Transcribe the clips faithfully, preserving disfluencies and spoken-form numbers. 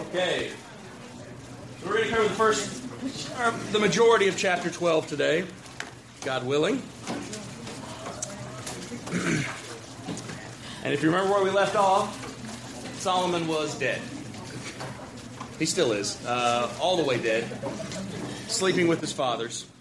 Okay. So we're going to cover the first, or the majority of chapter twelve today, God willing. And if you remember where we left off, Solomon was dead. He still is, uh, all the way dead, sleeping with his fathers.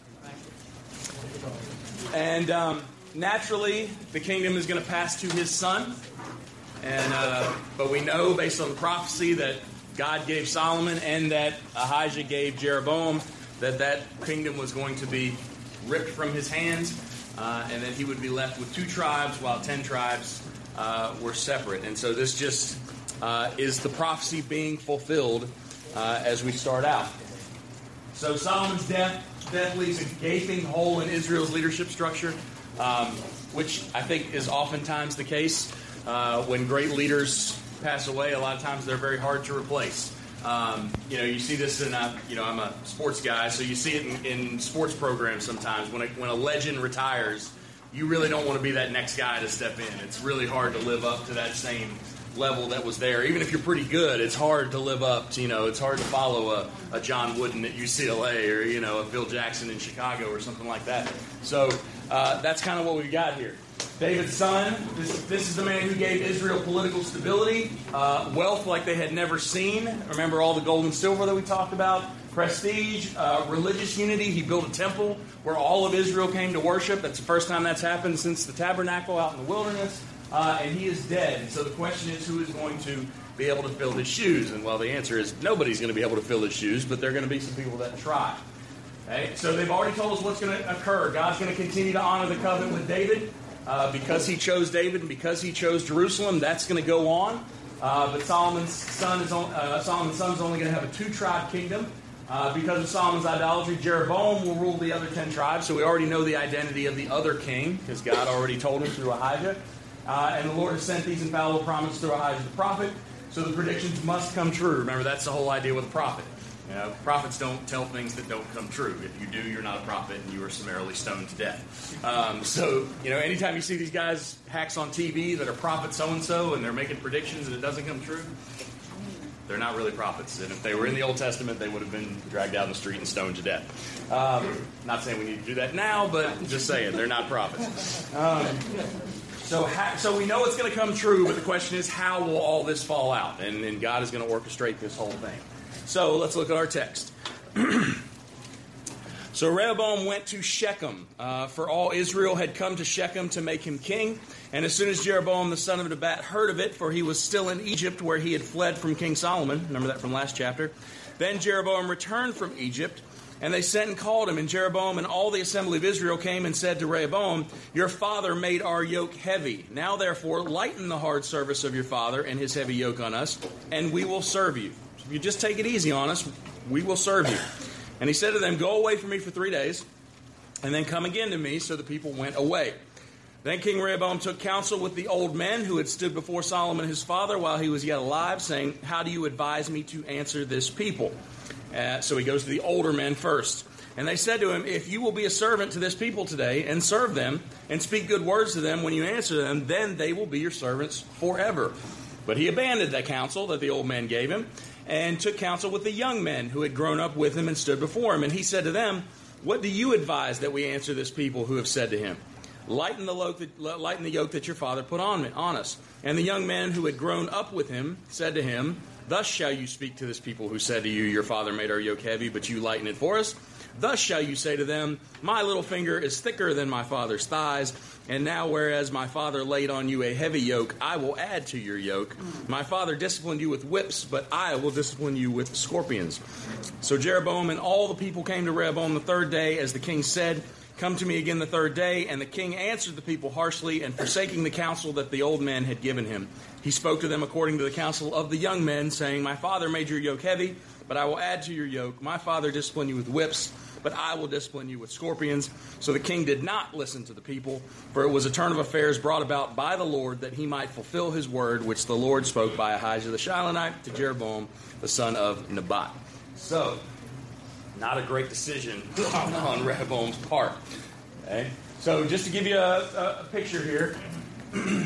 And um, naturally, the kingdom is going to pass to his son. And uh, but we know, based on the prophecy that God gave Solomon and that Ahijah gave Jeroboam, that that kingdom was going to be ripped from his hands, uh, and that he would be left with two tribes, while ten tribes uh, were separate. And so this just uh, is the prophecy being fulfilled uh, as we start out. So Solomon's death death leaves a gaping hole in Israel's leadership structure, um, which I think is oftentimes the case. Uh, when great leaders pass away, a lot of times they're very hard to replace. Um, you know, you see this in, uh, you know, I'm a sports guy, so you see it in, in sports programs sometimes. When a, when a legend retires, you really don't want to be that next guy to step in. It's really hard to live up to that same level that was there. Even if you're pretty good, it's hard to live up to, you know, it's hard to follow a, a John Wooden at U C L A or, you know, a Phil Jackson in Chicago or something like that. So uh, that's kind of what we got here. David's son, this, this is the man who gave Israel political stability, uh, wealth like they had never seen. Remember all the gold and silver that we talked about? Prestige, uh, religious unity. He built a temple where all of Israel came to worship. That's the first time that's happened since the tabernacle out in the wilderness. Uh, and he is dead. And so the question is, who is going to be able to fill his shoes? And well, the answer is nobody's going to be able to fill his shoes, but there are going to be some people that try. Okay? So they've already told us what's going to occur. God's going to continue to honor the covenant with David. Uh, because he chose David and because he chose Jerusalem, that's going to go on. Uh, but Solomon's son is on, uh, Solomon's son is only going to have a two-tribe kingdom. Uh, because of Solomon's idolatry, Jeroboam will rule the other ten tribes. So we already know the identity of the other king because God already told him through Ahijah. Uh, and the Lord has sent these infallible promises through Ahijah the prophet. So the predictions must come true. Remember, that's the whole idea with a prophet. You know, prophets don't tell things that don't come true. If you do, you're not a prophet, and you are summarily stoned to death. Um, so, you know, anytime you see these guys, hacks on T V that are prophet so-and-so, and they're making predictions and it doesn't come true, they're not really prophets. And if they were in the Old Testament, they would have been dragged out in the street and stoned to death. Um, not saying we need to do that now, but just saying, they're not prophets. Um, so, ha- so we know it's going to come true, but the question is, how will all this fall out? And, and God is going to orchestrate this whole thing. So let's look at our text. So Rehoboam went to Shechem, uh, for all Israel had come to Shechem to make him king. And as soon as Jeroboam the son of Nebat heard of it, for he was still in Egypt where he had fled from King Solomon, remember that from last chapter, then Jeroboam returned from Egypt, and they sent and called him. And Jeroboam and all the assembly of Israel came and said to Rehoboam, your father made our yoke heavy. Now therefore lighten the hard service of your father and his heavy yoke on us, and we will serve you. If you just take it easy on us, we will serve you. And he said to them, go away from me for three days, and then come again to me. So the people went away. Then King Rehoboam took counsel with the old men who had stood before Solomon his father while he was yet alive, saying, how do you advise me to answer this people? Uh, so he goes to the older men first. And they said to him, if you will be a servant to this people today, and serve them, and speak good words to them when you answer them, then they will be your servants forever. But he abandoned that counsel that the old men gave him, and took counsel with the young men who had grown up with him and stood before him. And he said to them, what do you advise that we answer this people who have said to him, lighten the yoke that, lighten the yoke that your father put on, on us? And the young men who had grown up with him said to him, thus shall you speak to this people who said to you, your father made our yoke heavy, but you lighten it for us. Thus shall you say to them, my little finger is thicker than my father's thighs, and now whereas my father laid on you a heavy yoke, I will add to your yoke. My father disciplined you with whips, but I will discipline you with scorpions. So Jeroboam and all the people came to Rehoboam the third day, as the king said, come to me again the third day. And the king answered the people harshly, and forsaking the counsel that the old men had given him, he spoke to them according to the counsel of the young men, saying, my father made your yoke heavy, but I will add to your yoke. My father disciplined you with whips, but I will discipline you with scorpions. So the king did not listen to the people, for it was a turn of affairs brought about by the Lord, that he might fulfill his word, which the Lord spoke by Ahijah the Shilonite to Jeroboam the son of Nebat. So, not a great decision on, on Rehoboam's part. Okay? So just to give you a, a picture here,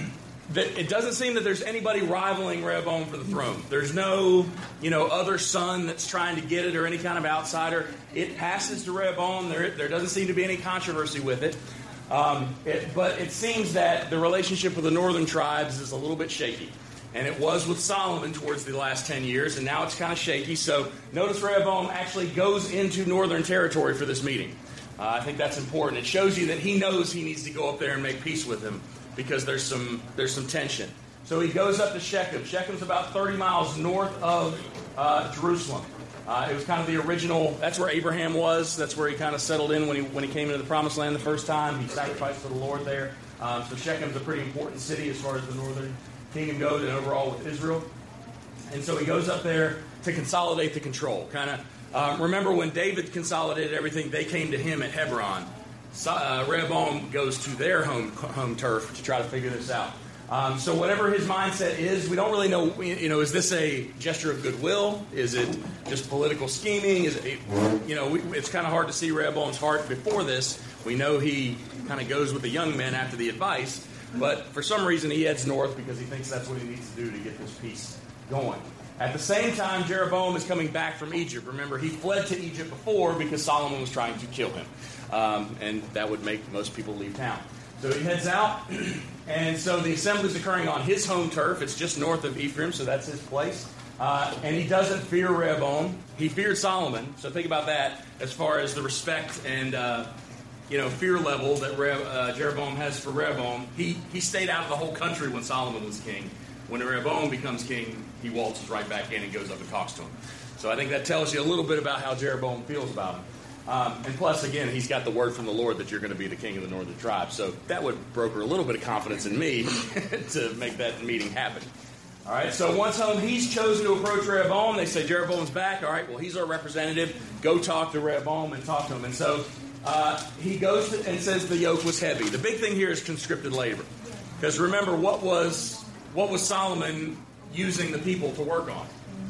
that it doesn't seem that there's anybody rivaling Rehoboam for the throne. There's no, you know, other son that's trying to get it or any kind of outsider. It passes to Rehoboam. There, there doesn't seem to be any controversy with it. Um, it. But it seems that the relationship with the northern tribes is a little bit shaky. And it was with Solomon towards the last ten years, and now it's kind of shaky. So notice Rehoboam actually goes into northern territory for this meeting. Uh, I think that's important. It shows you that he knows he needs to go up there and make peace with him because there's some there's some tension. So he goes up to Shechem. Shechem's about thirty miles north of uh, Jerusalem. Uh, it was kind of the original, that's where Abraham was. That's where he kind of settled in when he when he came into the Promised Land the first time. He sacrificed to the Lord there. Um, so Shechem's a pretty important city as far as the northern kingdom goes and overall with Israel. And so he goes up there to consolidate the control. Kind of uh, remember when David consolidated everything, they came to him at Hebron. So, uh, Rehoboam goes to their home home turf to try to figure this out. Um, so whatever his mindset is, we don't really know. You know, is this a gesture of goodwill? Is it just political scheming? Is it, you know, we, it's kind of hard to see Rehoboam's heart before this. We know he kind of goes with the young men after the advice. But for some reason, he heads north because he thinks that's what he needs to do to get this peace going. At the same time, Jeroboam is coming back from Egypt. Remember, he fled to Egypt before because Solomon was trying to kill him. Um, and that would make most people leave town. So he heads out. And so the assembly is occurring on his home turf. It's just north of Ephraim, so that's his place. Uh, and he doesn't fear Rehoboam. He feared Solomon. So think about that as far as the respect and Uh, you know, fear level that Re- uh, Jeroboam has for Rehoboam. He he stayed out of the whole country when Solomon was king. When Rehoboam becomes king, he waltzes right back in and goes up and talks to him. So I think that tells you a little bit about how Jeroboam feels about him. Um, and plus, again, he's got the word from the Lord that you're going to be the king of the northern tribe. So that would broker a little bit of confidence in me to make that meeting happen. All right, so once home, he's chosen to approach Rehoboam. They say, Jeroboam's back. All right, well, he's our representative. Go talk to Rehoboam and talk to him. And so Uh, he goes to, and says the yoke was heavy. The big thing here is conscripted labor. Because remember, what was what was Solomon using the people to work on?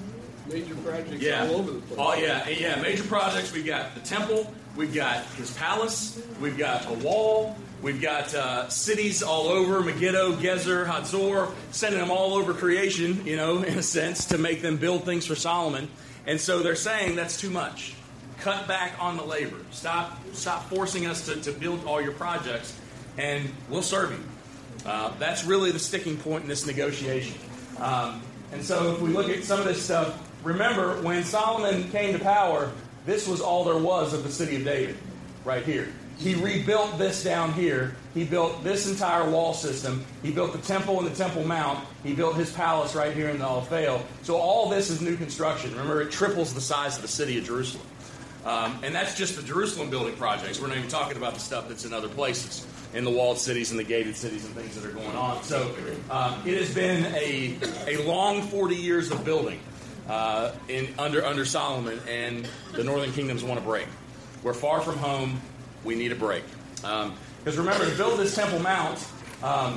Major projects yeah. all over the place. Oh, yeah, yeah, major projects. We've got the temple. We've got his palace. We've got a wall. We've got uh, cities all over, Megiddo, Gezer, Hazor, sending them all over creation, you know, in a sense, to make them build things for Solomon. And so they're saying that's too much. Cut back on the labor. Stop stop forcing us to, to build all your projects, and we'll serve you. Uh, that's really the sticking point in this negotiation. Um, and so if we look at some of this stuff, remember, when Solomon came to power, this was all there was of the city of David, right here. He rebuilt this down here. He built this entire wall system. He built the temple and the Temple Mount. He built his palace right here in the Ophel. So all this is new construction. Remember, it triples the size of the city of Jerusalem. Um, and that's just the Jerusalem building projects. We're not even talking about the stuff that's in other places, in the walled cities and the gated cities and things that are going on. So um, it has been a a long forty years of building uh, in under under Solomon, and the northern kingdoms want a break. We're far from home. We need a break. Because um, remember, to build this Temple Mount, um,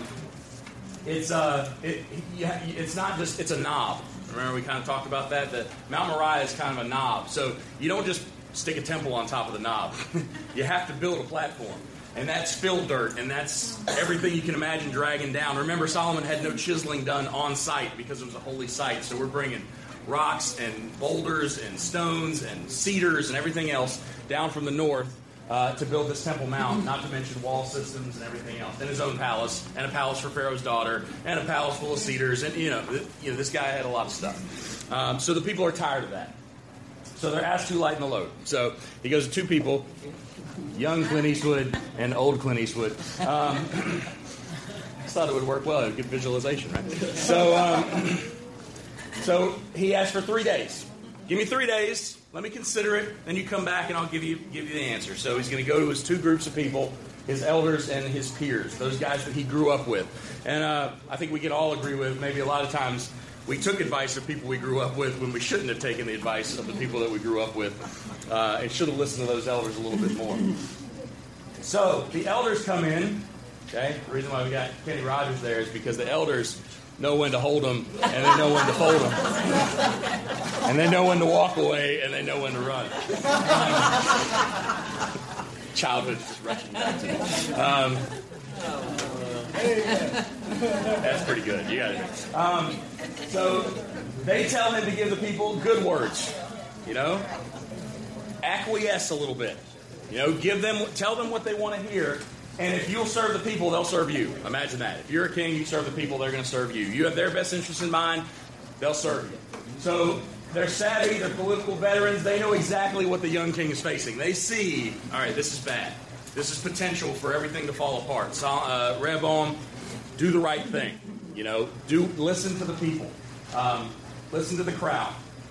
it's uh, it, it's not just it's a knob. Remember, we kind of talked about that. That Mount Moriah is kind of a knob. So you don't just stick a temple on top of the knob. You have to build a platform. And that's filled dirt, and that's everything you can imagine dragging down. Remember, Solomon had no chiseling done on site because it was a holy site. So we're bringing rocks and boulders and stones and cedars and everything else down from the north uh, to build this Temple Mount, not to mention wall systems and everything else. And his own palace, and a palace for Pharaoh's daughter, and a palace full of cedars. And, you know, you know this guy had a lot of stuff. Um, so the people are tired of that. So they're asked to lighten the load. So he goes to two people, young Clint Eastwood and old Clint Eastwood. Um, I thought it would work well. Good visualization, right? So, um, so he asked for three days. Give me three days. Let me consider it. Then you come back and I'll give you give you the answer. So he's going to go to his two groups of people, his elders and his peers, those guys that he grew up with. And uh, I think we can all agree with maybe a lot of times we took advice of people we grew up with when we shouldn't have taken the advice of the people that we grew up with, uh, and should have listened to those elders a little bit more. So the elders come in. Okay, the reason why we got Kenny Rogers there is because the elders know when to hold them, and they know when to fold them, and they know when to walk away, and they know when to run. Childhood just rushing back to me. Um, That's pretty good. You got it. Um, so they tell him to give the people good words. You know, acquiesce a little bit. You know, give them, tell them what they want to hear. And if you'll serve the people, they'll serve you. Imagine that. If you're a king, you serve the people, they're going to serve you. You have their best interest in mind, they'll serve you. So they're savvy, they're political veterans. They know exactly what the young king is facing. They see, all right, this is bad. This is potential for everything to fall apart. So, uh, Rehoboam, do the right thing. You know, do listen to the people. Um, listen to the crowd.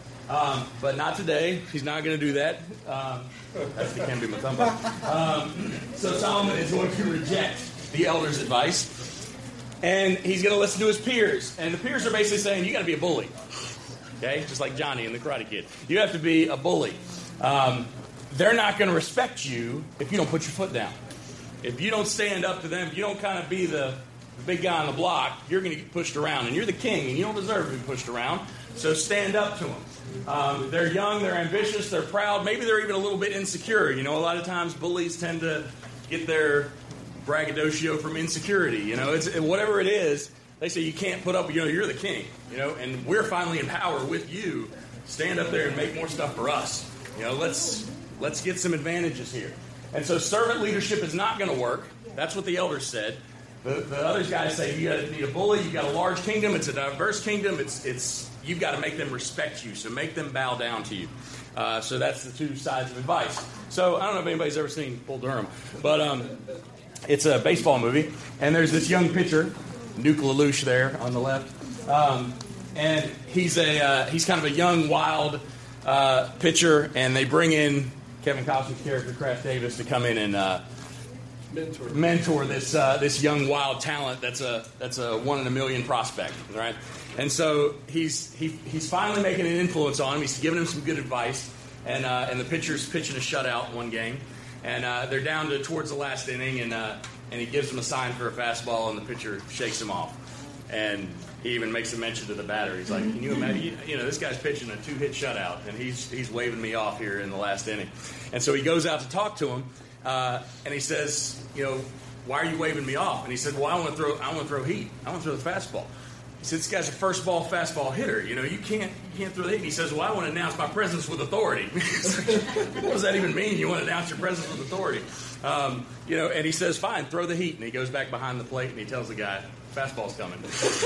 Um, but not today. He's not going to do that. Um, that's the Dikembe Mutombo. Um, so Solomon is going to reject the elders' advice. And he's going to listen to his peers. And the peers are basically saying, you got to be a bully. Okay? Just like Johnny in The Karate Kid. You have to be a bully. Um, they're not going to respect you if you don't put your foot down. If you don't stand up to them, if you don't kind of be the, the big guy on the block, you're going to get pushed around. And you're the king, and you don't deserve to be pushed around. So stand up to them. Um, they're young, they're ambitious, they're proud. Maybe they're even a little bit insecure. You know, a lot of times bullies tend to get their braggadocio from insecurity. You know, it's whatever it is. They say you can't put up. You know, you're the king. You know, and we're finally in power with you. Stand up there and make more stuff for us. You know, let's let's get some advantages here. And so servant leadership is not going to work. That's what the elders said. The, the other guys say you got to be a bully. You got a large kingdom. It's a diverse kingdom. It's it's you've got to make them respect you. So make them bow down to you. Uh, so that's the two sides of advice. So I don't know if anybody's ever seen Bull Durham, but um, it's a baseball movie, and there's this young pitcher, Nuke LaLoosh, there on the left, um, and he's a uh, he's kind of a young, wild uh, pitcher, and they bring in Kevin Costner's character, Kraft Davis, to come in and uh, mentor mentor this uh, this young, wild talent. That's a that's a one in a million prospect, right? And so he's he, he's finally making an influence on him. He's giving him some good advice, and uh, and the pitcher's pitching a shutout one game, and uh, they're down to towards the last inning, and uh, and he gives him a sign for a fastball, and the pitcher shakes him off, and he even makes a mention to the batter. He's like, "Can you imagine? You, you know, this guy's pitching a two-hit shutout, and he's he's waving me off here in the last inning." And so he goes out to talk to him, uh, and he says, "You know, why are you waving me off?" And he said, "Well, I want to throw I want to throw heat. I want to throw the fastball." He said, "This guy's a first ball fastball hitter. You know, you can't you can't throw the heat." And he says, "Well, I want to announce my presence with authority." What does that even mean? You want to announce your presence with authority? Um, you know, and he says, "Fine, throw the heat." And he goes back behind the plate and he tells the guy, "Fastball's coming."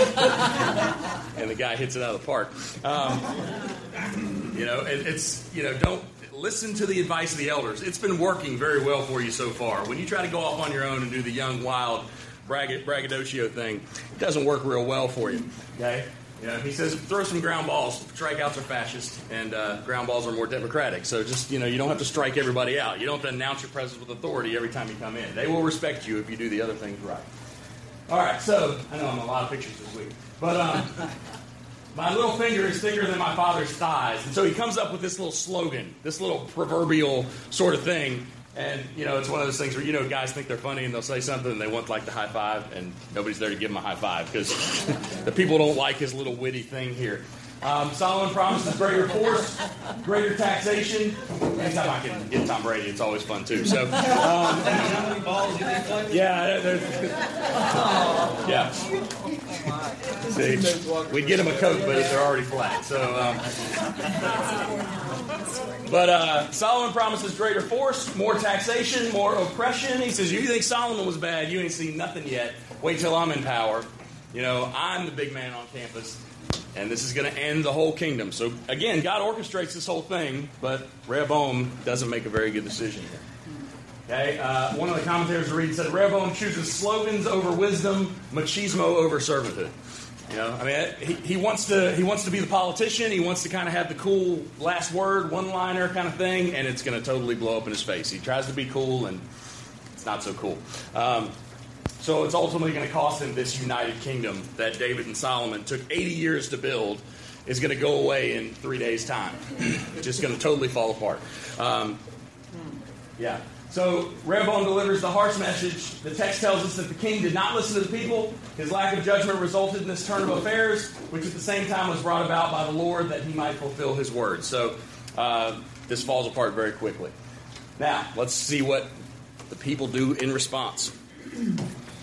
And the guy hits it out of the park. Um, you know, it, it's you know, don't listen to the advice of the elders. It's been working very well for you so far. When you try to go off on your own and do the young, wild bragg- braggadocio thing, it doesn't work real well for you. Okay? You know, he says throw some ground balls. Strikeouts are fascist, and uh, ground balls are more democratic. So just, you know, you don't have to strike everybody out. You don't have to announce your presence with authority every time you come in. They will respect you if you do the other things right. All right, so I know I'm in a lot of pictures this week, but um, my little finger is thicker than my father's thighs. And so he comes up with this little slogan, this little proverbial sort of thing. And, you know, it's one of those things where, you know, guys think they're funny and they'll say something and they want, like, the high five, and nobody's there to give them a high five because the people don't like his little witty thing here. Um, Solomon promises greater force, greater taxation. Anytime I can get Tom Brady, it's always fun, too. So, um, how many balls do they play? Yeah, there's, yeah. See, we'd get them a Coke, but they're already flat. So, um, but uh, Solomon promises greater force, more taxation, more oppression. He says, "You think Solomon was bad? You ain't seen nothing yet. Wait till I'm in power. You know, I'm the big man on campus." And this is going to end the whole kingdom. So, again, God orchestrates this whole thing, but Rehoboam doesn't make a very good decision here. Okay, uh, one of the commentators I read said, Rehoboam chooses slogans over wisdom, machismo over servanthood. You know, I mean, he, he wants to he wants to be the politician. He wants to kind of have the cool last word, one-liner kind of thing, and it's going to totally blow up in his face. He tries to be cool, and it's not so cool. Um, So it's ultimately going to cost him this united kingdom that David and Solomon took eighty years to build is going to go away in three days' time. It's just going to totally fall apart. Um, yeah. So Rehoboam delivers the harsh message. The text tells us that the king did not listen to the people. His lack of judgment resulted in this turn of affairs, which at the same time was brought about by the Lord that he might fulfill his word. So uh, this falls apart very quickly. Now, let's see what the people do in response.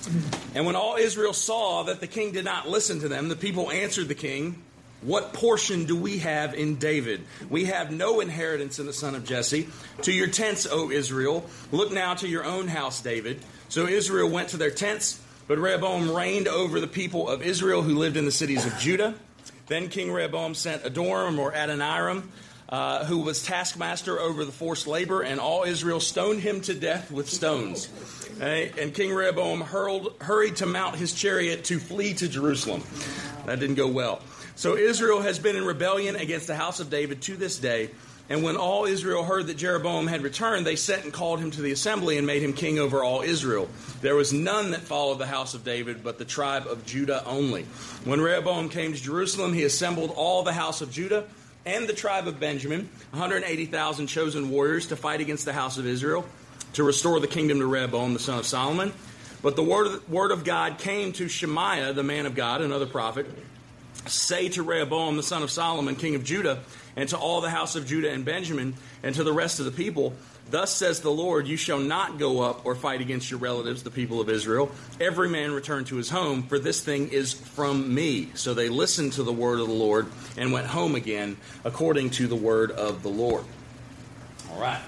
And when all Israel saw that the king did not listen to them, the people answered the king, "What portion do we have in David? We have no inheritance in the son of Jesse. To your tents, O Israel. Look now to your own house, David." So Israel went to their tents, but Rehoboam reigned over the people of Israel who lived in the cities of Judah. Then King Rehoboam sent Adoram or Adoniram, uh, who was taskmaster over the forced labor, and all Israel stoned him to death with stones. Okay? And King Rehoboam hurled, hurried to mount his chariot to flee to Jerusalem. That didn't go well. So Israel has been in rebellion against the house of David to this day. And when all Israel heard that Jeroboam had returned, they sent and called him to the assembly and made him king over all Israel. There was none that followed the house of David, but the tribe of Judah only. When Rehoboam came to Jerusalem, he assembled all the house of Judah and the tribe of Benjamin, one hundred eighty thousand chosen warriors, to fight against the house of Israel, to restore the kingdom to Rehoboam, the son of Solomon. But the word, word of God came to Shemaiah, the man of God, another prophet. "Say to Rehoboam, the son of Solomon, king of Judah, and to all the house of Judah and Benjamin, and to the rest of the people, thus says the Lord, you shall not go up or fight against your relatives, the people of Israel. Every man return to his home, for this thing is from me." So they listened to the word of the Lord and went home again, according to the word of the Lord. All right.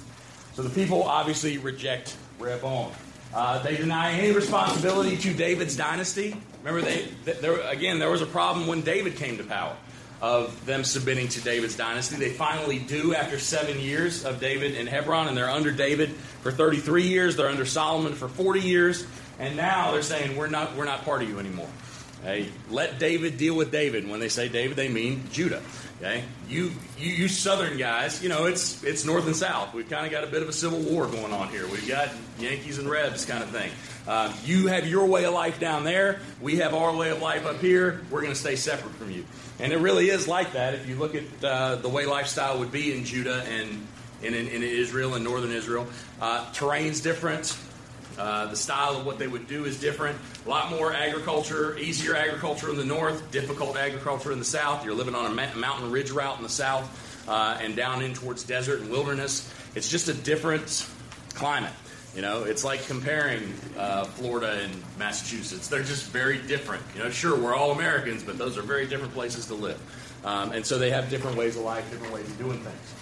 So the people obviously reject Rehoboam. Uh, they deny any responsibility to David's dynasty. Remember, they, there, again, there was a problem when David came to power of them submitting to David's dynasty. They finally do after seven years of David in Hebron, and they're under David for thirty-three years. They're under Solomon for forty years, and now they're saying, we're not, we're not part of you anymore. Okay? Let David deal with David. When they say David, they mean Judah. Okay, you, you you Southern guys, you know, it's it's North and South. We've kind of got a bit of a civil war going on here. We've got Yankees and Rebs kind of thing. Uh, you have your way of life down there. We have our way of life up here. We're going to stay separate from you. And it really is like that. If you look at uh, the way lifestyle would be in Judah and in, in, in Israel and northern Israel, uh, terrain's different. Uh, the style of what they would do is different. A lot more agriculture, easier agriculture in the north, difficult agriculture in the south. You're living on a ma- mountain ridge route in the south uh, and down in towards desert and wilderness. It's just a different climate. You know, it's like comparing uh, Florida and Massachusetts. They're just very different. You know, sure, we're all Americans, but those are very different places to live. Um, and so they have different ways of life, different ways of doing things.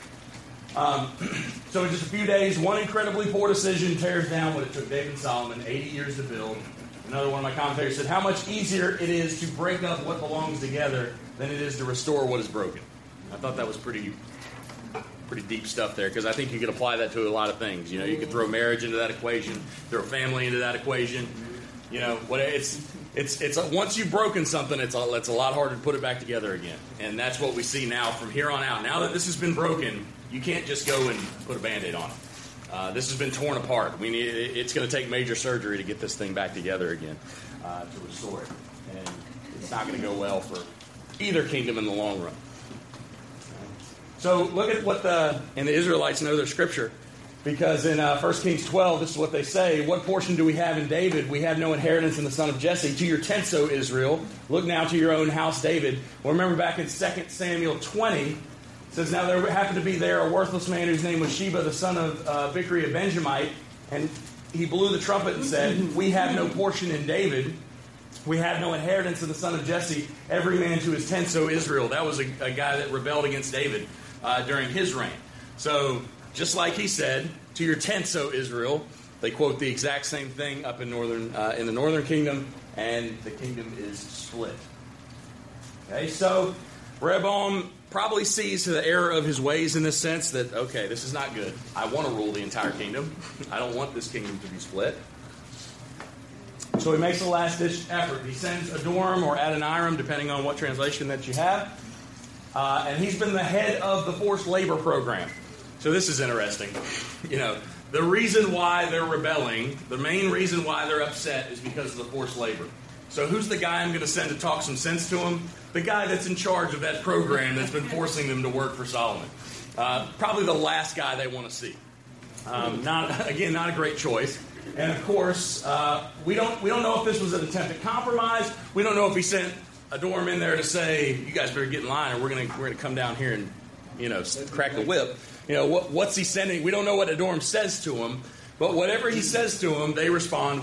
Um, so in just a few days, one incredibly poor decision tears down what it took David and Solomon eighty years to build. Another one of my commentators said, how much easier it is to break up what belongs together than it is to restore what is broken. I thought that was pretty pretty deep stuff there, because I think you could apply that to a lot of things. You know, you could throw marriage into that equation, throw family into that equation. You know, what it's it's it's a, once you've broken something, it's a, it's a lot harder to put it back together again. And that's what we see now from here on out. Now that this has been broken, you can't just go and put a Band-Aid on it. Uh, this has been torn apart. We need, it's going to take major surgery to get this thing back together again, uh, to restore it. And it's not going to go well for either kingdom in the long run. So look at what the, and the Israelites know their scripture, because in uh, First Kings twelve, this is what they say. What portion do we have in David? We have no inheritance in the son of Jesse. To your tents, O Israel. Look now to your own house, David. Well, remember back in Second Samuel twenty, it says, now there happened to be there a worthless man whose name was Sheba, the son of uh, Bichri, a Benjamite, and he blew the trumpet and said, we have no portion in David. We have no inheritance in the son of Jesse. Every man to his tents, O Israel. That was a, a guy that rebelled against David uh, during his reign. So, just like he said, to your tents, O Israel, they quote the exact same thing up in northern uh, in the northern kingdom, and the kingdom is split. Okay, so Rehoboam probably sees to the error of his ways in this sense that, okay, this is not good. I want to rule the entire kingdom. I don't want this kingdom to be split. So he makes a last-ditch effort. He sends Adoram or Adoniram, depending on what translation that you have. Uh, and he's been the head of the forced labor program. So this is interesting. You know, the reason why they're rebelling, the main reason why they're upset is because of the forced labor. So who's the guy I'm going to send to talk some sense to him? The guy that's in charge of that program that's been forcing them to work for Solomon. Uh, probably the last guy they want to see. Um, not again, not a great choice. And of course, uh, we don't we don't know if this was an attempt at compromise. We don't know if he sent Adoram in there to say, "You guys better get in line, or we're going to we're going to come down here and you know crack the whip." You know what, what's he sending? We don't know what Adoram says to him, but whatever he says to him, they respond with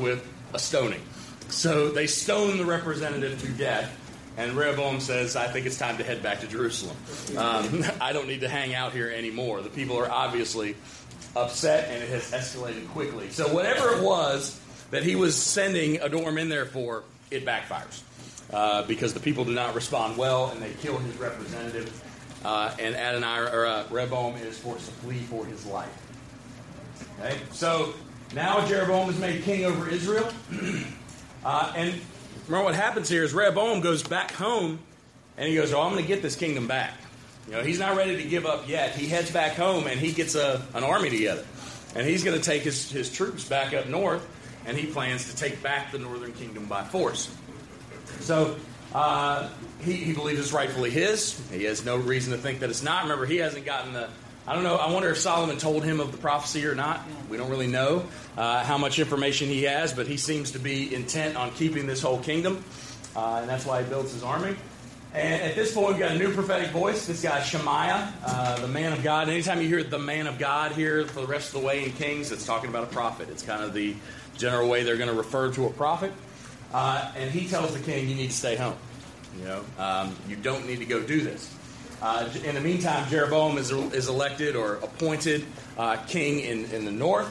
a stoning. So they stone the representative to death, and Rehoboam says, I think it's time to head back to Jerusalem. Um, I don't need to hang out here anymore. The people are obviously upset, and it has escalated quickly. So whatever it was that he was sending Adorm in there for, it backfires. Uh, because the people do not respond well, and they kill his representative. Uh, and Adonai, or uh, Rehoboam is forced to flee for his life. Okay, so now Jeroboam is made king over Israel. uh, and remember what happens here is Rehoboam goes back home, and he goes, oh, I'm going to get this kingdom back. You know, he's not ready to give up yet. He heads back home, and he gets a, an army together. And he's going to take his, his troops back up north, and he plans to take back the northern kingdom by force. So uh, he, he believes it's rightfully his. He has no reason to think that it's not. Remember, he hasn't gotten the... I don't know. I wonder if Solomon told him of the prophecy or not. We don't really know uh, how much information he has, but he seems to be intent on keeping this whole kingdom, uh, and that's why he builds his army. And at this point, we've got a new prophetic voice. This guy, Shemaiah, uh, the man of God. Anytime you hear the man of God here for the rest of the way in Kings, it's talking about a prophet. It's kind of the general way they're going to refer to a prophet. Uh, and he tells the king, you need to stay home. You know, um, you don't need to go do this. Uh, in the meantime, Jeroboam is, is elected or appointed uh, king in, in the north,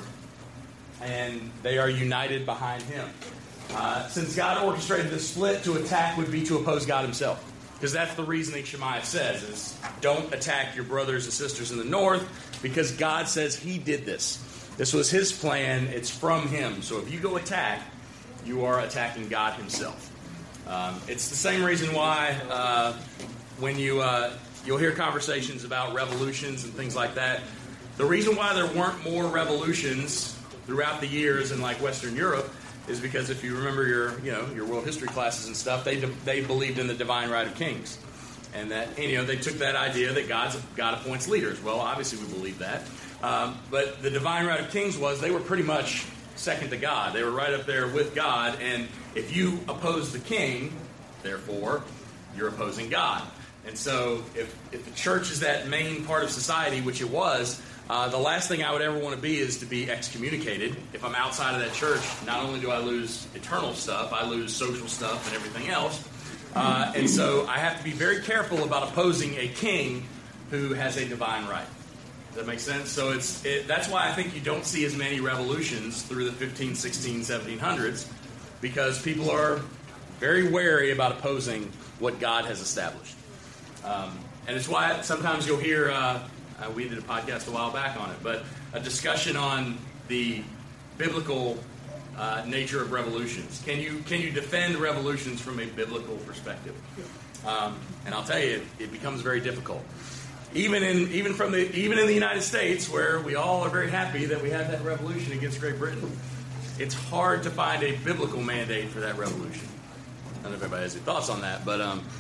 and they are united behind him. Uh, since God orchestrated this split, to attack would be to oppose God himself. Because that's the reasoning Shemaiah says, is don't attack your brothers and sisters in the north, because God says he did this. This was his plan. It's from him. So if you go attack, you are attacking God himself. Um, it's the same reason why uh, when you... Uh, You'll hear conversations about revolutions and things like that. The reason why there weren't more revolutions throughout the years in like Western Europe is because if you remember your, you know, your world history classes and stuff, they they believed in the divine right of kings, and that and, you know they took that idea that God's God appoints leaders. Well, obviously we believe that, um, but the divine right of kings was they were pretty much second to God. They were right up there with God, and if you oppose the king, therefore you're opposing God. And so if, if the church is that main part of society, which it was, uh, the last thing I would ever want to be is to be excommunicated. If I'm outside of that church, not only do I lose eternal stuff, I lose social stuff and everything else. Uh, and so I have to be very careful about opposing a king who has a divine right. Does that make sense? So it's it, that's why I think you don't see as many revolutions through the fifteen, sixteen, seventeen hundreds, because people are very wary about opposing what God has established. Um, and it's why sometimes you'll hear, uh, uh, we did a podcast a while back on it, but a discussion on the biblical uh, nature of revolutions. Can you can you defend revolutions from a biblical perspective? Um, and I'll tell you, it, it becomes very difficult. Even in even from the even in the United States, where we all are very happy that we had that revolution against Great Britain, it's hard to find a biblical mandate for that revolution. I don't know if everybody has any thoughts on that, but um,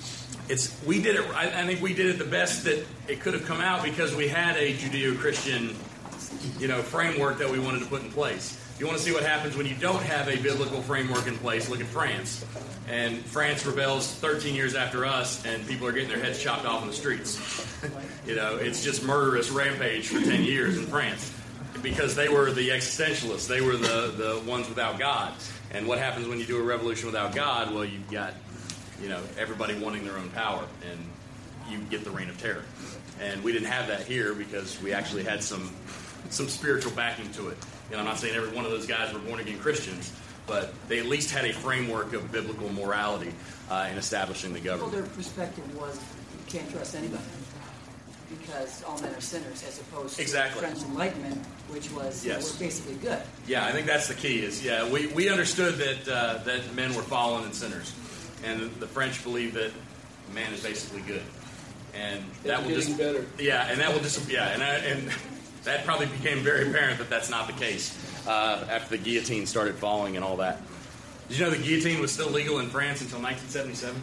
it's we did it. I, I think we did it the best that it could have come out because we had a Judeo-Christian, you know, framework that we wanted to put in place. If you want to see what happens when you don't have a biblical framework in place, look at France. And France rebels thirteen years after us, and people are getting their heads chopped off in the streets. You know, it's just murderous rampage for ten years in France because they were the existentialists. They were the, the ones without God. And what happens when you do a revolution without God? Well, you've got, you know, everybody wanting their own power, and you get the reign of terror. And we didn't have that here because we actually had some some spiritual backing to it. You know, I'm not saying every one of those guys were born-again Christians, but they at least had a framework of biblical morality uh, in establishing the government. Well, their perspective was you can't trust anybody because all men are sinners, as opposed to exactly. French Enlightenment, which was yes. we're basically good. Yeah, I think that's the key. Is yeah, we, we understood that uh, that men were fallen and sinners, and the French believed that man is basically good, and that will just better. Yeah, and that will just yeah, and I, and that probably became very apparent that that's not the case. Uh, after the guillotine started falling and all that. Did you know the guillotine was still legal in France until nineteen seventy-seven?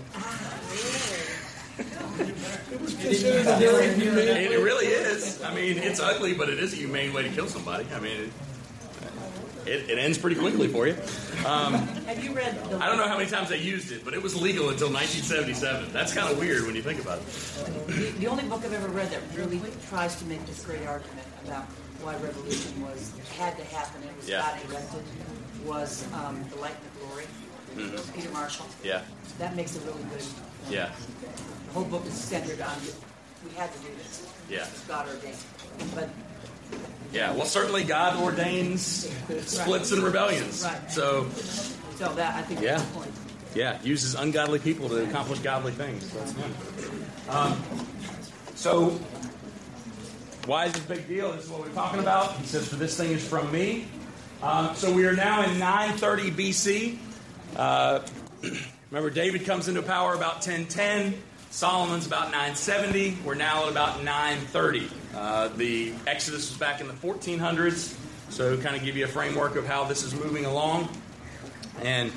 It was considered a very humane It really is. I mean, it's ugly, but it is a humane way to kill somebody. I mean, it, it, it ends pretty quickly for you. Um, Have you read the I don't know how many times they used it, but it was legal until nineteen seventy-seven. That's kind of weird when you think about it. The, the only book I've ever read that really tries to make this great argument about why revolution was had to happen and was Yeah. God elected was um, The Light and the Glory, Mhm. Peter Marshall. Yeah, That makes a really good. yeah, The whole book is centered on we had to do this. yeah. It's God ordained, but Yeah, well, certainly God ordains splits and rebellions. Right. So, so that I think Yeah. that's the point. yeah, uses ungodly people to accomplish godly things. So that's good. Um, so, why is this a big deal? This is what we're talking about. He says, for this thing is from me. Um, so we are now in nine thirty B C. Uh, remember, David comes into power about ten ten. Solomon's about nine seventy. We're now at about nine thirty. Uh, the Exodus was back in the fourteen hundreds. So kind of give you a framework of how this is moving along. And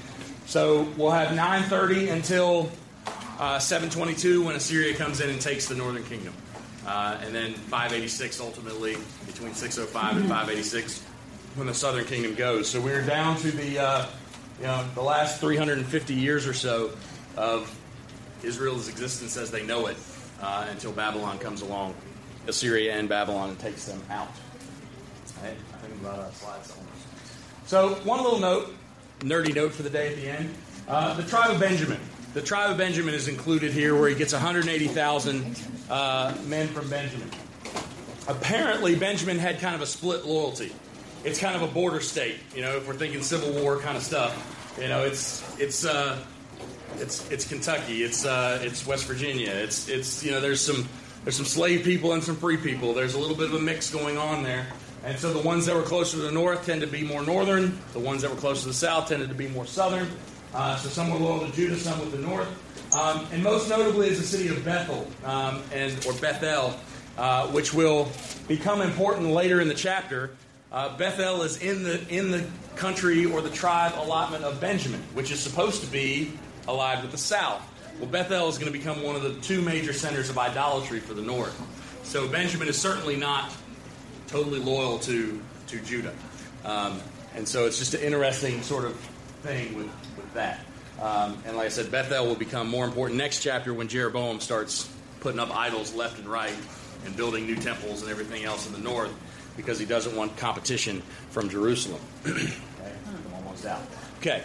so we'll have nine thirty until uh, seven twenty-two when Assyria comes in and takes the northern kingdom. Uh, and then five eighty-six ultimately, between six oh five and five eighty-six, when the southern kingdom goes. So we're down to the, uh, you know, the last three hundred fifty years or so of Israel's existence as they know it uh, until Babylon comes along, Assyria and Babylon, and takes them out. Right? I think I'm about out of slides almost. So one little note, nerdy note for the day at the end. Uh, the tribe of Benjamin. The tribe of Benjamin is included here where he gets one hundred eighty thousand uh, men from Benjamin. Apparently, Benjamin had kind of a split loyalty. It's kind of a border state, you know, if we're thinking Civil War kind of stuff. You know, it's it's uh, it's it's Kentucky, it's uh, it's West Virginia, it's it's you know, there's some there's some slave people and some free people. There's a little bit of a mix going on there, and so the ones that were closer to the north tend to be more northern. The ones that were closer to the south tended to be more southern. Uh, so some were loyal to Judah, some with the north, um, and most notably is the city of Bethel um, and or Bethel, uh, which will become important later in the chapter. Uh, Bethel is in the in the country or the tribe allotment of Benjamin, which is supposed to be allied with the south. Well, Bethel is going to become one of the two major centers of idolatry for the north. So Benjamin is certainly not totally loyal to to Judah, um, and so it's just an interesting sort of thing with with that. Um, and like I said, Bethel will become more important next chapter when Jeroboam starts putting up idols left and right and building new temples and everything else in the north, because he doesn't want competition from Jerusalem. Okay, I'm almost out. Okay,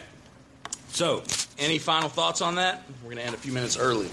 so any final thoughts on that? We're going to end a few minutes early.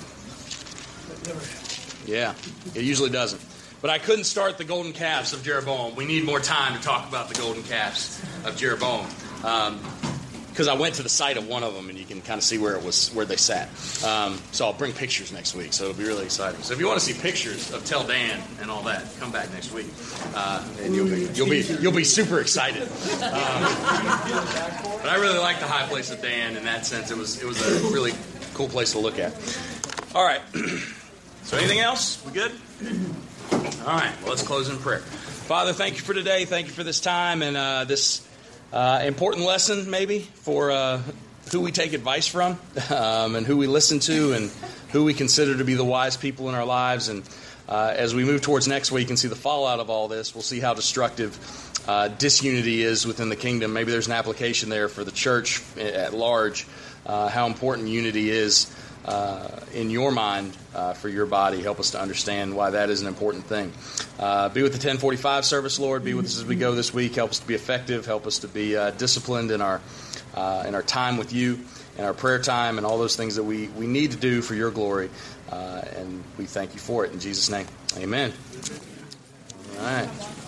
Yeah, it usually doesn't. But I couldn't start the golden calves of Jeroboam. We need more time to talk about the golden calves of Jeroboam. Um, because I went to the site of one of them, and you can kind of see where it was, where they sat. Um, so I'll bring pictures next week, so it'll be really exciting. So if you want to see pictures of Tel Dan and all that, come back next week, uh, and you'll be you'll be you'll be super excited. Um, but I really like the high place of Dan in that sense. It was it was a really cool place to look at. All right. So anything else? We good? All right. Well, let's close in prayer. Father, thank you for today. Thank you for this time and uh, this. Uh, important lesson, maybe, for uh, who we take advice from um, and who we listen to and who we consider to be the wise people in our lives. And uh, as we move towards next week and see the fallout of all this, we'll see how destructive uh, disunity is within the kingdom. Maybe there's an application there for the church at large, uh, how important unity is uh, in your mind uh, for your body. Help us to understand why that is an important thing. Uh, be with the ten forty-five service, Lord. Be with us as we go this week. Help us to be effective. Help us to be uh, disciplined in our uh, in our time with you, in our prayer time, and all those things that we, we need to do for your glory. Uh, and we thank you for it. In Jesus' name, amen. All right.